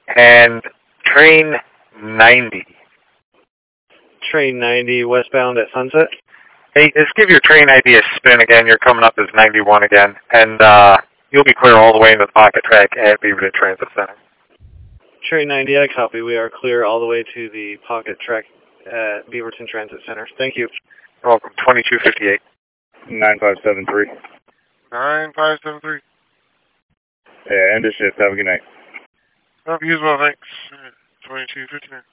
And train 90. Train 90 westbound at Sunset. Hey, just give your train ID a spin again. You're coming up as 91 again. And you'll be clear all the way into the pocket track at Beaverton Transit Center. Train 90, I copy. We are clear all the way to the pocket track at Beaverton Transit Center. Thank you. You're welcome. 2258. 9573. 9573. Yeah, end of shift. Have a good night. Hope you as well, thanks. 2259.